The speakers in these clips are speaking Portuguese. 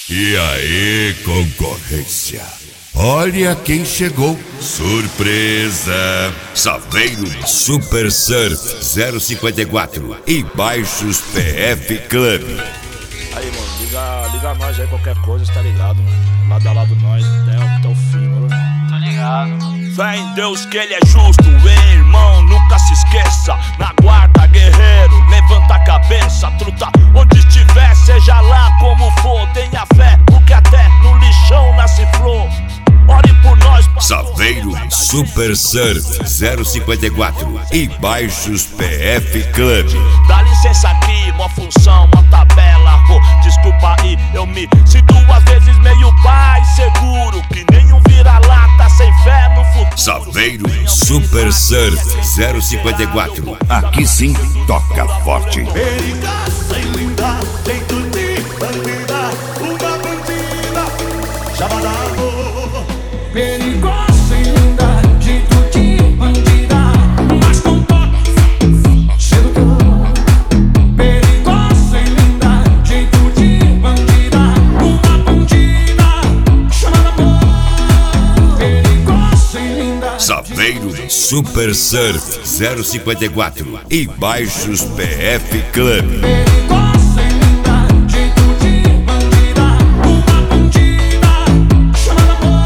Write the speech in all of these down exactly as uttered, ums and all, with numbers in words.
E aí, concorrência? Olha quem chegou. Surpresa! Saveiro Super Surf zero cinquenta e quatro e Baixos P F Club. Aí, mano, liga, liga nós aí, qualquer coisa, tá ligado, mano? Lado a lado nós, até, até o fim, mano. Tô ligado. Fé em Deus que ele é justo, ei, irmão, nunca se esqueça. Na guarda, guerreiro, levanta a cabeça. Truta onde estiver, seja lá como for. Tenha fé, porque até no lixão nasce flor. Ore por nós, Saveiro Super Surf zero cinquenta e quatro e Baixos P F Club. Dá licença aqui, mó função, mó tabela. Oh, desculpa aí, eu me sinto às vezes meio pai seguro, que nem um vira-lata sem fé no futuro. Saveiro Super Surf zero cinquenta e quatro. Aqui sim toca forte. Perigosa e linda, jeito de bandida, uma bandida, chamada amor. Perigosa e linda, jeito de bandida, mas com toque sedutor. Perigosa e linda, jeito de bandida, uma bandida, chamada amor. Perigosa e linda. Saveiro Super Surf zero cinquenta e quatro e Baixos P F Club. Perigosa e linda, jeito de bandida, uma bandida, chamada amor.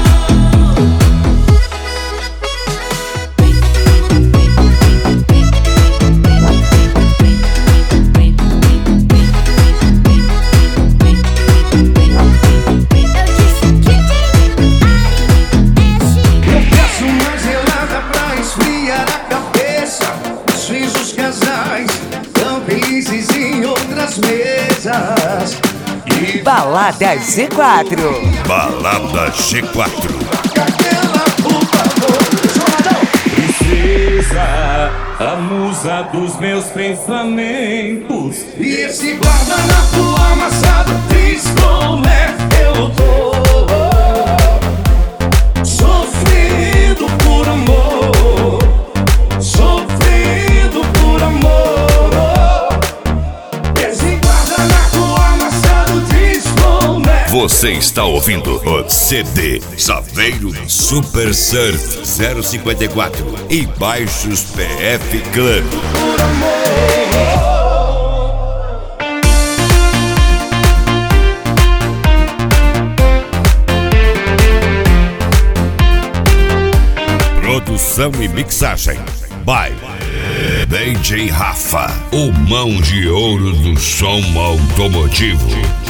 Eu peço uma gelada pra esfriar a cabeça. Fiz os casais tão felizes em outras mesas. E Balada G quatro. Balada G quatro. aquela, por favor, Jogadão. Princesa, a musa dos meus pensamentos. E esse guardanapo amassado diz como é eu tô sofrendo por amor, sofrendo por amor. Esse guardanapo amassado diz como é. Você está ouvindo o C D Saveiro Super Surf zero cinquenta e quatro e Baixos P F Club. Por amor. Produção e mixagem by D J Rafa, o mão de ouro do som automotivo.